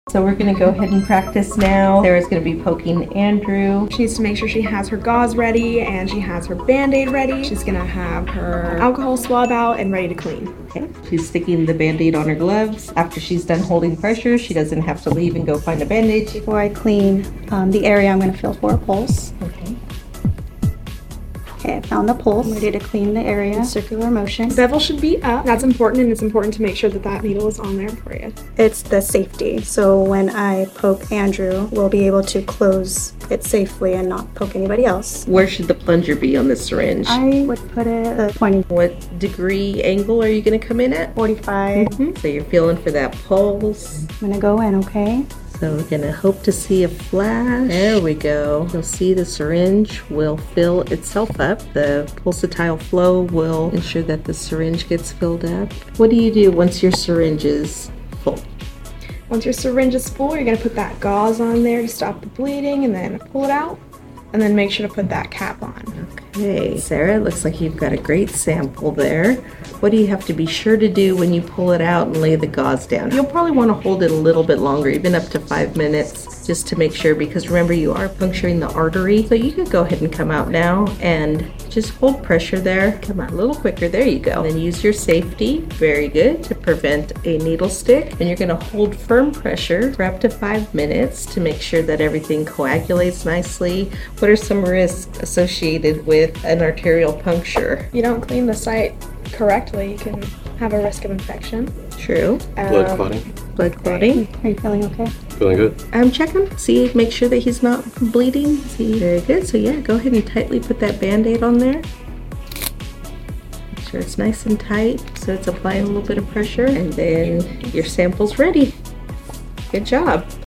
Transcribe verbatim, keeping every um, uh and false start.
So we're gonna go ahead and practice now. Sarah's gonna be poking Andrew. She needs to make sure she has her gauze ready and she has her Band-Aid ready. She's gonna have her alcohol swab out and ready to clean. Okay. She's sticking the Band-Aid on her gloves. After she's done holding pressure, she doesn't have to leave and go find a Band-Aid. Before I clean um, the area, I'm gonna feel for a pulse. Okay. Okay, I found the pulse. I'm ready to clean the area in circular motion. The bevel should be up. That's important, and it's important to make sure that that needle is on there for you. It's the safety. So when I poke Andrew, we'll be able to close it safely and not poke anybody else. Where should the plunger be on the syringe? I would put it at twenty. What degree angle are you gonna come in at? forty-five. Mm-hmm. So you're feeling for that pulse. I'm gonna go in, okay? So we're gonna hope to see a flash. There we go. You'll see the syringe will fill itself up. The pulsatile flow will ensure that the syringe gets filled up. What do you do once your syringe is full? Once your syringe is full, you're gonna put that gauze on there to stop the bleeding and then pull it out. And then make sure to put that cap on. Okay, Sarah, it looks like you've got a great sample there. What do you have to be sure to do when you pull it out and lay the gauze down? You'll probably want to hold it a little bit longer, even up to five minutes, just to make sure, because remember, you are puncturing the artery. So you could go ahead and come out now and just hold pressure there. Come out a little quicker. There you go. And then use your safety, very good, to prevent a needle stick. And you're going to hold firm pressure for up to five minutes to make sure that everything coagulates nicely. What are some risks associated with an arterial puncture? You don't clean the site correctly, you can have a risk of infection. True. Blood Um, clotting. Blood clotting. Are you feeling okay? Feeling good. Um, check him. See, make sure that he's not bleeding. See, very good. So yeah, go ahead and tightly put that Band-Aid on there. Make sure it's nice and tight, so it's applying a little bit of pressure, and then your sample's ready. Good job.